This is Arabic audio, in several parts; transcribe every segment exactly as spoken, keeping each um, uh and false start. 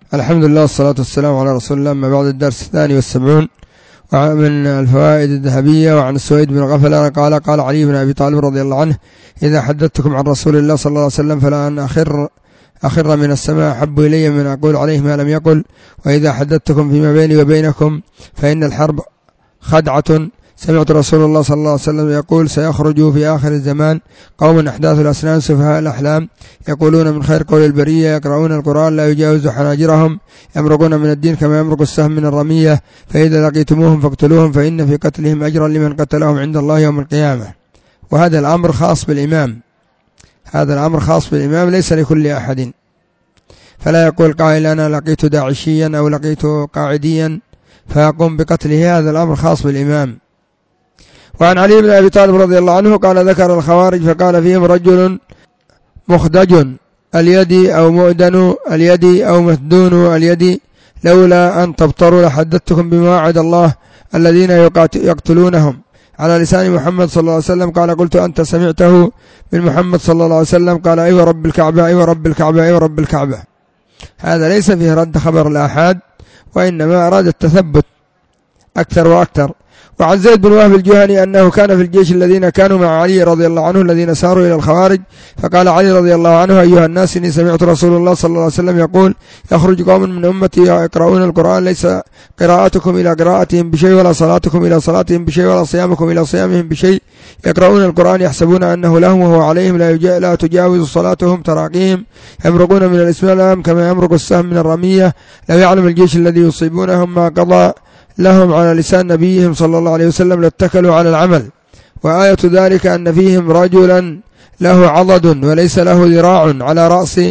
الحمد لله والصلاة والسلام على رسول الله. أما بعد، الدرس الثاني والسبعون من الفوائد الذهبية. وعن السويد بن غفلان قال قال علي بن أبي طالب رضي الله عنه: إذا حدثتكم عن رسول الله صلى الله عليه وسلم فلا أن أخر أخر من السماء أحب إلي من أقول عليه ما لم يقل، وإذا حدثتكم فيما بيني وبينكم فإن الحرب خدعة. سمعت رسول الله صلى الله عليه وسلم يقول: سيخرج في آخر الزمان قوم أحداث الأسنان سفهاء الأحلام، يقولون من خير قول البرية، يقرؤون القرآن لا يجاوز حناجرهم، يمرقون من الدين كما يمرق السهم من الرمية، فإذا لقيتموهم فاقتلوهم فإن في قتلهم أجرا لمن قتلهم عند الله يوم القيامة. وهذا الأمر خاص بالإمام، هذا الأمر خاص بالإمام ليس لكل أحد. فلا يقول قائل: أنا لقيت داعشيا أو لقيت قاعديا فيقوم بقتله، هذا الأمر خاص بالإمام. وعن علي بن أبي طالب رضي الله عنه قال: ذكر الخوارج فقال فيهم رجل مخدج اليد أو مؤدن اليد أو مسدون اليد، لولا أن تبطروا لحدثتكم بما وعد الله الذين يقتلونهم على لسان محمد صلى الله عليه وسلم. قال: قلت: أنت سمعته من محمد صلى الله عليه وسلم؟ قال: أيوة رب الكعبة أيوة رب الكعبة أيوة رب الكعبة. هذا ليس فيه رد خبر الآحاد، وإنما أراد التثبت أكثر وأكثر. وعن زيد بن وهب الجهني أنه كان في الجيش الذين كانوا مع علي رضي الله عنه الذين ساروا إلى الخوارج، فقال علي رضي الله عنه: أيها الناس، إني سمعت رسول الله صلى الله عليه وسلم يقول: يخرج قوم من أمتي يقرؤون القرآن ليس قراءتكم إلى قراءتهم بشيء، ولا صلاتكم إلى صلاتهم بشيء، ولا صيامكم إلى صيامهم بشيء، يقرؤون القرآن يحسبون أنه لهم وهو عليهم، لا, لا تجاوز صلاتهم تراقيهم، يمرقون من الإسلام كما يمرق السهم من الرمية. لو يعلم الجيش الذي يصيبونهم ما قضى لهم على لسان نبيهم صلى الله عليه وسلم لاتكلوا على العمل. وآية ذلك أن فيهم رجلا له عضد وليس له ذراع، على رأس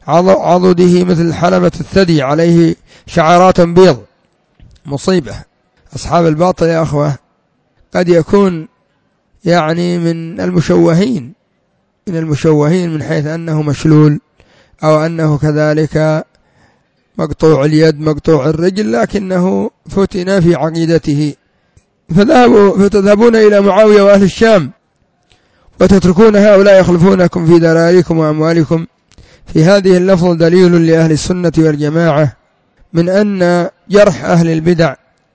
عضده مثل حلمة الثدي، عليه شعرات بيض. مصيبة. أصحاب الباطل يا أخوة قد يكون يعني من المشوهين من المشوهين من حيث أنه مشلول، أو أنه كذلك مقطوع اليد مقطوع الرجل، لكنه فتن في عقيدته. فذهبوا فتذهبون إلى معاوية وأهل الشام وتتركون هؤلاء يخلفونكم في ذراريكم وأموالكم. في هذه اللفظ دليل لأهل السنة والجماعة من أن جرح أهل البدع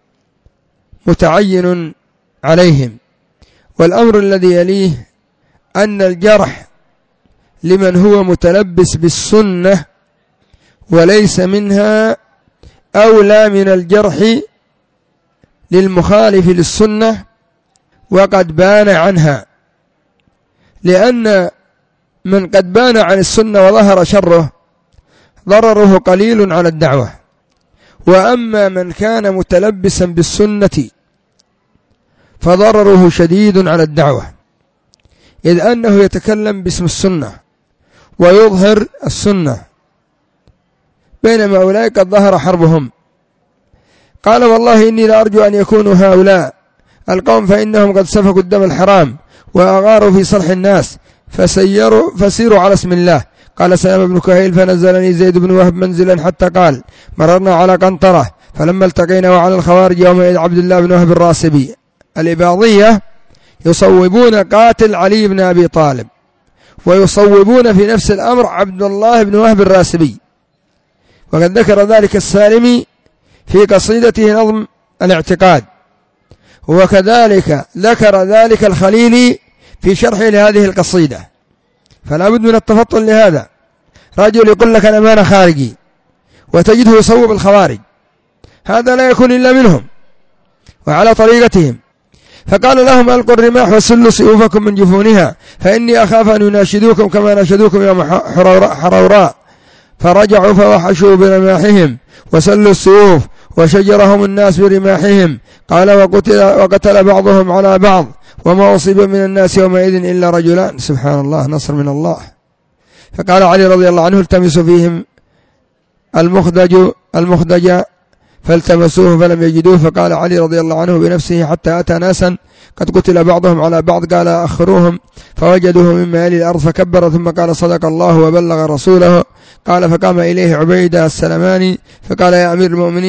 متعين عليهم. والأمر الذي يليه أن الجرح لمن هو متلبس بالسنة وليس منها أولى من الجرح للمخالف للسنة وقد بان عنها، لأن من قد بان عن السنة وظهر شره ضرره قليل على الدعوة، وأما من كان متلبسا بالسنة فضرره شديد على الدعوة، إذ أنه يتكلم باسم السنة ويظهر السنة، بينما أولئك قد ظهر حربهم. قال: والله إني لأرجو أن يكونوا هؤلاء القوم، فإنهم قد سفكوا الدم الحرام وأغاروا في صلح الناس، فسيروا فسيروا على اسم الله. قال سلام بن كهيل: فنزلني زيد بن وهب منزلا حتى قال: مررنا على قنطرة، فلما التقينا وعلى الخوارج يومئذ عبد الله بن وهب الراسبي. الإباضية يصوبون قاتل علي بن أبي طالب، ويصوبون في نفس الأمر عبد الله بن وهب الراسبي، وقد ذكر ذلك السالمي في قصيدته نظم الاعتقاد، وكذلك ذكر ذلك الخليلي في شرحه لهذه القصيدة. فلا بد من التفطن لهذا. رجل يقول لك أنا أنا خارجي وتجده يصوب الخوارج، هذا لا يكون إلا منهم وعلى طريقتهم. فقال لهم: ألقوا الرماح وسلوا سيوفكم من جفونها، فإني أخاف أن يناشدوكم كما ناشدوكم يوم حروراء. فرجعوا فوحشوا برماحهم وسلوا السيوف وشجرهم الناس برماحهم. قال: وقتل, وقتل بعضهم على بعض، وما أصيب من الناس يومئذ إلا رجلان. سبحان الله، نصر من الله. فقال علي رضي الله عنه: التمسوا فيهم المخدج المخدج فالتمسوه فلم يجدوه. فقال علي رضي الله عنه بنفسه: حتى أتى ناسا قد قتل بعضهم على بعض، قال: أخروهم، فوجدوه مما يلي الأرض، فكبر ثم قال: صدق الله وبلغ رسوله. قال: فقام إليه عبيدة السلماني فقال: يا أمير المؤمنين،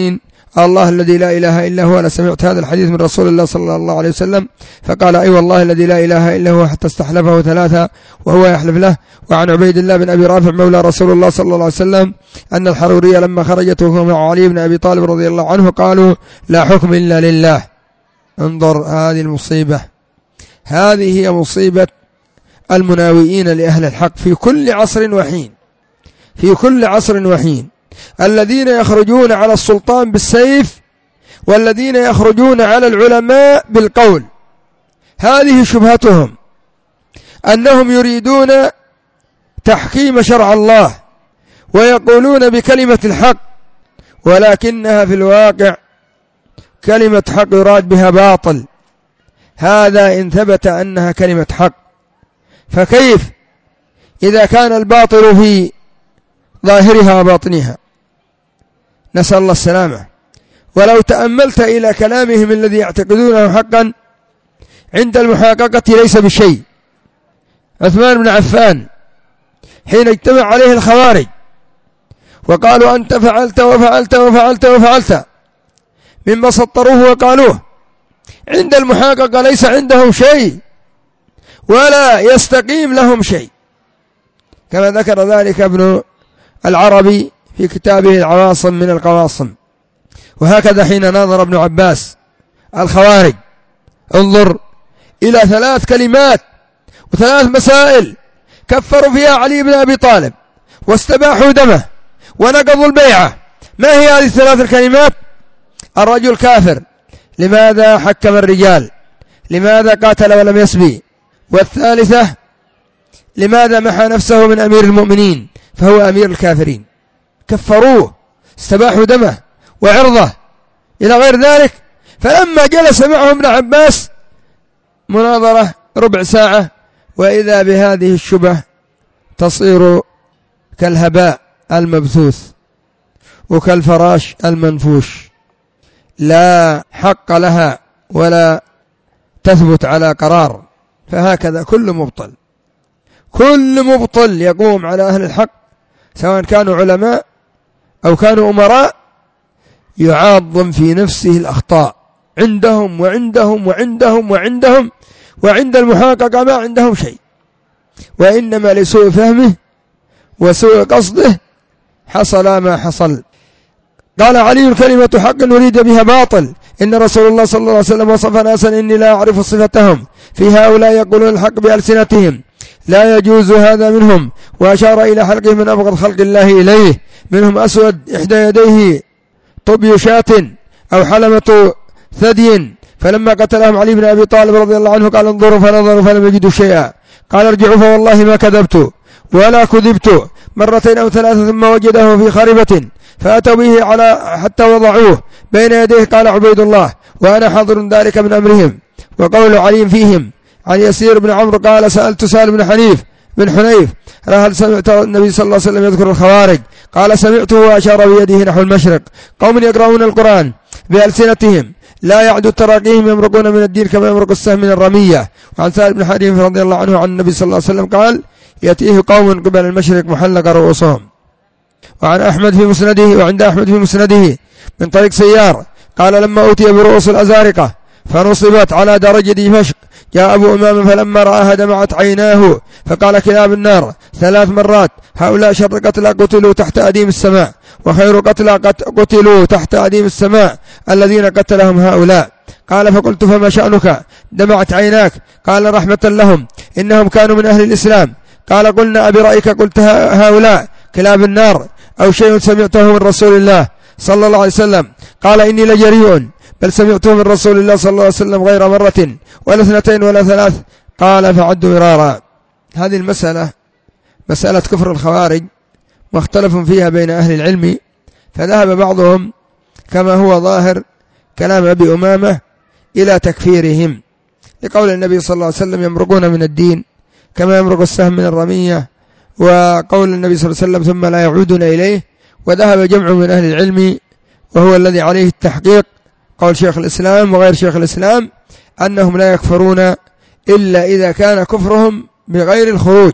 الله الذي لا إله إلا هو، أنا سمعت هذا الحديث من رسول الله صلى الله عليه وسلم، فقال أي والله الذي لا إله إلا هو، حتى استحلفه ثلاثة وهو يحلف له. وعن عبيد الله بن أبي رافع مولى رسول الله صلى الله عليه وسلم أن الحرورية لما خرجت وهو مع علي بن أبي طالب رضي الله عنه قالوا لا حكم إلا لله. انظر هذه المصيبة، هذه هي مصيبة المناوئين لأهل الحق في كل عصر وحين، في كل عصر وحين، الذين يخرجون على السلطان بالسيف والذين يخرجون على العلماء بالقول. هذه شبهتهم، أنهم يريدون تحكيم شرع الله ويقولون بكلمة الحق، ولكنها في الواقع كلمة حق يراد بها باطل. هذا إن ثبت أنها كلمة حق، فكيف إذا كان الباطل في ظاهرها وباطنها؟ نسأل الله السلامة. ولو تأملت إلى كلامهم الذي يعتقدونه حقا عند المحاققة ليس بشيء. عثمان بن عفان حين اجتمع عليه الخوارج وقالوا أنت فعلت وفعلت وفعلت وفعلت مما سطروه وقالوه، عند المحاققة ليس عندهم شيء ولا يستقيم لهم شيء، كما ذكر ذلك ابن العربي في كتابه العواصم من القواصم. وهكذا حين ناظر ابن عباس الخوارج، انظر إلى ثلاث كلمات وثلاث مسائل كفروا فيها علي بن أبي طالب واستباحوا دمه ونقضوا البيعة. ما هي هذه الثلاث الكلمات؟ الرجل كافر، لماذا حكم الرجال، لماذا قاتل ولم يسبي، والثالثة لماذا محى نفسه من أمير المؤمنين فهو أمير الكافرين. كفروه، استباحوا دمه وعرضه إلى غير ذلك. فلما جلس معهم ابن عباس مناظرة ربع ساعة، وإذا بهذه الشبه تصير كالهباء المبثوث وكالفراش المنفوش، لا حق لها ولا تثبت على قرار. فهكذا كل مبطل، كل مبطل يقوم على أهل الحق سواء كانوا علماء أو كانوا أمراء يعاظم في نفسه الأخطاء عندهم وعندهم وعندهم وعندهم، وعند المحاققة ما عندهم شيء، وإنما لسوء فهمه وسوء قصده حصل ما حصل. قال علي كلمة حق نريد بها باطل، إن رسول الله صلى الله عليه وسلم وصف ناسا إني لا أعرف صفتهم، في هؤلاء يقولون الحق بألسنتهم لا يجوز هذا منهم، وأشار إلى حلقه من أبغض خلق الله إليه، منهم أسود إحدى يديه طبي شاة أو حلمة ثدي، فلما قتلهم علي بن أبي طالب رضي الله عنه قال انظروا فنظروا فلم يجدوا شيئا، قال ارجعوا فوالله ما كذبت ولا كذبت، مرتين أو ثلاثة ثم وجده في خربة فأتوا به على حتى وضعوه بين يديه، قال عبيد الله وأنا حاضر ذلك من أمرهم. وقول علي فيهم عن يسير بن عمرو قال سألت سهل بن حنيف بن حنيف هل سمعت النبي صلى الله عليه وسلم يذكر الخوارج؟ قال سمعته وأشار بيده نحو المشرق، قوم يقرؤون القرآن بألسنتهم لا يعدو تراقيهم يمرقون من الدين كما يمرق السهم من الرمية. وعن سهل بن حنيف رضي الله عنه عن النبي صلى الله عليه وسلم قال يأتيه قوم قبل المشرق محلق رؤوسهم. وعن أحمد في مسنده وعند أحمد في مسنده من طريق سيار قال لما أوتي برؤوس الأزارقة فنصبت على درج دمشق جاء أبو أمامة فلما رآها دمعت عيناه فقال كلاب النار ثلاث مرات هؤلاء شر قتلى قتلوا تحت أديم السماء، وخير قتلى قتلوا تحت أديم السماء الذين قتلهم هؤلاء. قال فقلت فما شأنك دمعت عيناك؟ قال رحمة لهم إنهم كانوا من أهل الإسلام. قال قلنا أبرأيك قلت هؤلاء كلاب النار أو شيء سمعته من رسول الله صلى الله عليه وسلم؟ قال إني لجريء بل سمعته من رسول الله صلى الله عليه وسلم غير مرة ولا اثنتين ولا ثلاث. قال فعدوا مرارا. هذه المسألة مسألة كفر الخوارج مختلف فيها بين أهل العلم، فذهب بعضهم كما هو ظاهر كلام أبي أمامة إلى تكفيرهم لقول النبي صلى الله عليه وسلم يمرقون من الدين كما يمرق السهم من الرمية، وقول النبي صلى الله عليه وسلم ثم لا يعودون إليه. وذهب جمع من أهل العلم وهو الذي عليه التحقيق قول شيخ الإسلام وغير شيخ الإسلام أنهم لا يكفرون إلا إذا كان كفرهم بغير الخروج،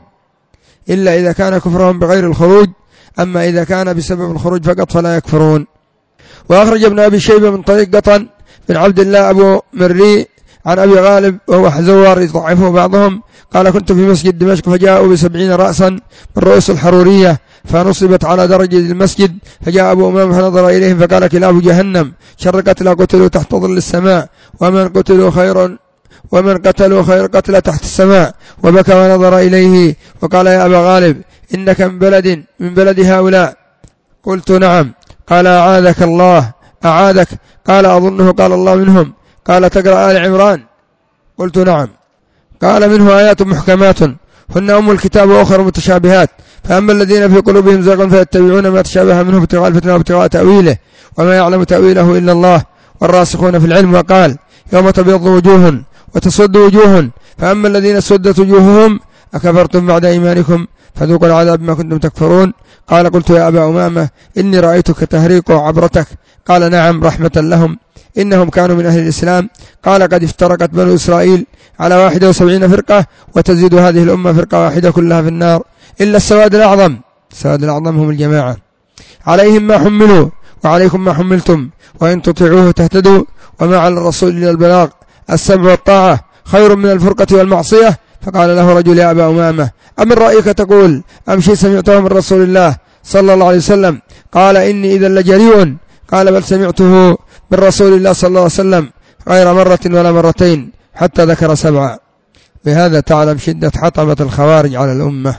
إلا إذا كان كفرهم بغير الخروج، أما إذا كان بسبب الخروج فقط فلا يكفرون. وأخرج ابن أبي شيبة من طريق قطن بن عبد الله أبو مري عن أبي غالب وهو حزوار يضعفه بعضهم قال كنت في مسجد دمشق فجاءوا بسبعين رأسا من رؤوس الحرورية فنصبت على درج المسجد فجاء أبو أمامة فنظر إليهم فقال كلاب جهنم شر قتلى قتلوا تحت ظل السماء ومن قتلوا خير ومن قتلوا خير قتلى تحت السماء وبكى ونظر إليه وقال يا أبا غالب إنك من بلد من بلد هؤلاء قلت نعم قال أعاذك الله أعاذك قال أظنه قال الله منهم قال تقرأ آل عمران قلت نعم قال منه آيات محكمات هن أم الكتاب وأخر متشابهات فأما الذين في قلوبهم زيغ فيتبعون ما تشابه منه ابتغاء الفتنة وابتغاء تأويله وما يعلم تأويله إلا الله والراسخون في العلم وقال يوم تبيض وجوه وتسود وجوه فأما الذين سودت وجوههم أكفرتم بعد إيمانكم فذوقوا العذاب بما كنتم تكفرون قال قلت يا أبا أمامة إني رأيتك تهريق عبرتك قال نعم رحمة لهم إنهم كانوا من أهل الإسلام قال قد افترقت بنو إسرائيل على واحد وسبعين فرقة وتزيد هذه الأمة فرقة واحدة كلها في النار إلا السواد الأعظم السواد الأعظم هم الجماعة عليهم ما حملوا وعليكم ما حملتم وإن تطيعوه تهتدوا وما على الرسول إلا البلاغ السمع والطاعة خير من الفرقة والمعصية فقال له رجل يا أبا أمامة أمن رأيك تقول أمشي سمعته من رسول الله صلى الله عليه وسلم قال إني إذا لجريء قال بل سمعته من رسول الله صلى الله عليه وسلم غير مرة ولا مرتين حتى ذكر سبعة. بهذا تعلم شدة حطمة الخوارج على الأمة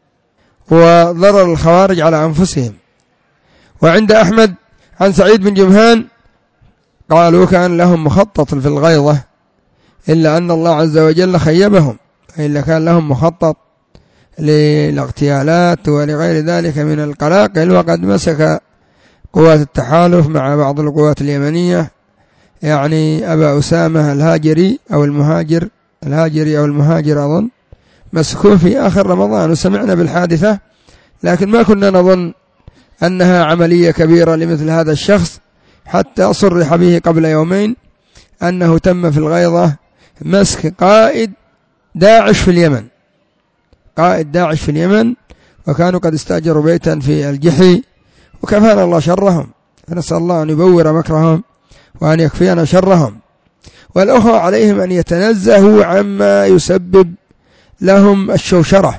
وضرر الخوارج على أنفسهم. وعند أحمد عن سعيد بن جمهان قالوا كان لهم مخطط في الغيظة إلا أن الله عز وجل خيبهم إلا كان لهم مخطط للاغتيالات ولغير ذلك من القلاقل وقد مسك قوات التحالف مع بعض القوات اليمنية يعني أبا أسامة الهاجري أو المهاجر الهاجري أو المهاجر أظن مسكوه في آخر رمضان وسمعنا بالحادثة لكن ما كنا نظن أنها عملية كبيرة لمثل هذا الشخص حتى صرح به قبل يومين أنه تم في الغيظة مسك قائد داعش في اليمن قائد داعش في اليمن وكانوا قد استأجروا بيتا في الجحي وكفانا الله شرهم فنسأل الله أن يبور مكرهم وأن يكفينا شرهم. والأخوة عليهم أن يتنزهوا عما يسبب لهم الشوشرة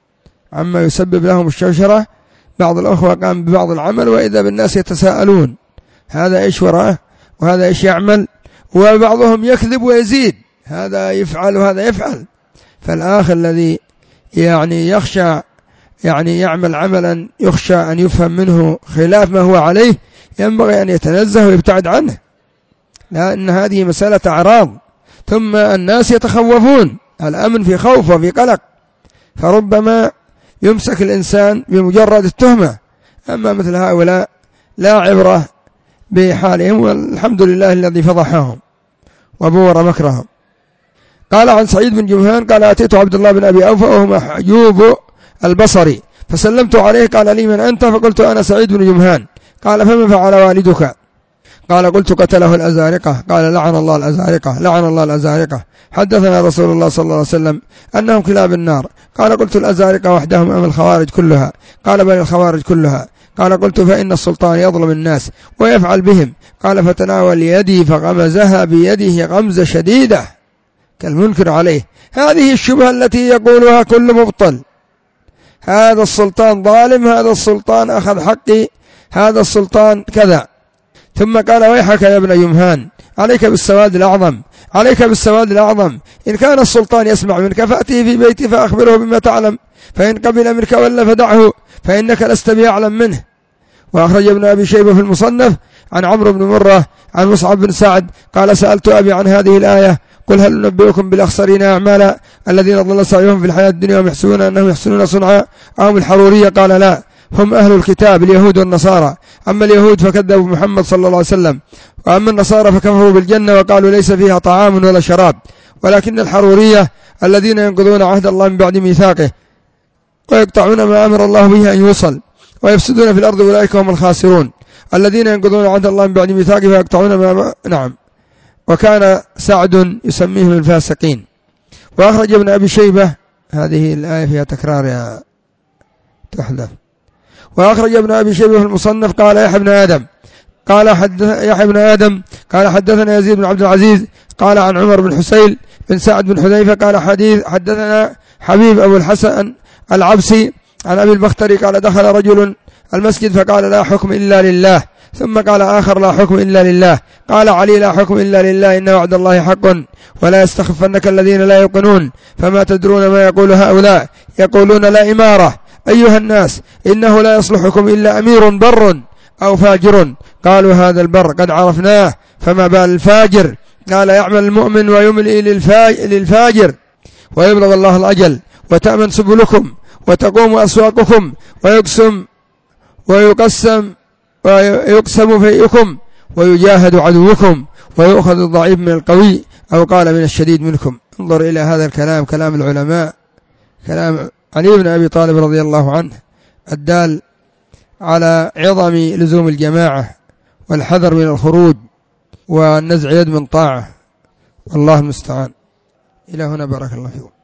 عما يسبب لهم الشوشرة. بعض الأخوة قام ببعض العمل وإذا بالناس يتساءلون هذا إيش وراه وهذا إيش يعمل وبعضهم يكذب ويزيد هذا يفعل وهذا يفعل. فالآخر الذي يعني يخشى يعني يعمل عملا يخشى أن يفهم منه خلاف ما هو عليه ينبغي أن يتنزه ويبتعد عنه لأن هذه مسألة أعراض ثم الناس يتخوفون الأمن في خوف وفي قلق فربما يمسك الإنسان بمجرد التهمة. أما مثل هؤلاء لا عبرة بحالهم والحمد لله الذي فضحهم وبور مكرهم. قال عن سعيد بن جمهان قال أتيت عبد الله بن أبي أوفى وهو محجوب البصري فسلمت عليه قال لي من أنت فقلت أنا سعيد بن جمهان قال فما فعل والدك قال قلت قتله الأزارقة قال لعن الله الأزارقة لعن الله الأزارقة حدثنا رسول الله صلى الله عليه وسلم أنهم كلاب النار قال قلت الأزارقة وحدهم أم الخوارج كلها قال بل الخوارج كلها قال قلت فإن السلطان يظلم الناس ويفعل بهم قال فتناول يدي فغمزها بيده غمزة شديدة كالمنكر عليه. هذه الشبهة التي يقولها كل مبطل هذا السلطان ظالم هذا السلطان أخذ حقي هذا السلطان كذا. ثم قال ويحك يا ابن جمهان عليك بالسواد الأعظم عليك بالسواد الأعظم إن كان السلطان يسمع منك فأتيه في بيتي فأخبره بما تعلم فإن قبل منك ولا فدعه فإنك لست بأعلم منه. وأخرج ابن أبي شيبة في المصنف عن عمرو بن مرة عن مصعب بن سعد قال سألت أبي عن هذه الآية قل هل ننبئكم بالأخسرين أعمالا الذين ضل سعيهم في الحياة الدنيا وهم يحسبون أنهم يحسنون صنعا أهم الحرورية قال لا هم أهل الكتاب اليهود والنصارى أما اليهود فكذبوا محمد صلى الله عليه وسلم وأما النصارى فكفروا بالجنة وقالوا ليس فيها طعام ولا شراب ولكن الحرورية الذين ينقضون عهد الله من بعد ميثاقه ويقطعون ما أمر الله به أن يوصل ويفسدون في الأرض أولئك هم الخاسرون الذين ينقضون عهد الله من بعد ميثاقه ويقطعون ما نعم وكان سعد يسميهم الفاسقين. وأخرج ابن أبي شيبة هذه الآية فيها تكرار يا تحذف. وأخرج ابن أبي شيبة في المصنف قال يحيى ابن آدم قال حدث يحيى بن آدم قال حدثنا يزيد بن عبد العزيز قال عن عمر بن حسين بن سعد بن حذيفة قال حديث حدثنا حبيب أبو الحسن العبسي عن أبي البختري قال دخل رجل المسجد فقال لا حكم إلا لله، ثم قال آخر لا حكم إلا لله، قال علي لا حكم إلا لله إن وعد الله حق ولا يستخفنك الذين لا يوقنون فما تدرون ما يقول هؤلاء يقولون لا إمارة أيها الناس إنه لا يصلحكم إلا أمير بر أو فاجر، قالوا هذا البر قد عرفناه فما بال الفاجر، قال يعمل المؤمن ويملئ للفاجر ويبلغ الله الأجل وتأمن سبلكم وتقوم أسواقكم ويقسم ويقسم ويقسم فيكم ويجاهد عدوكم ويؤخذ الضعيف من القوي أو قال من الشديد منكم. انظر إلى هذا الكلام، كلام العلماء، كلام علي بن أبي طالب رضي الله عنه الدال على عظم لزوم الجماعة والحذر من الخروج والنزع يد من طاعة، والله المستعان. إلى هنا بارك الله فيكم.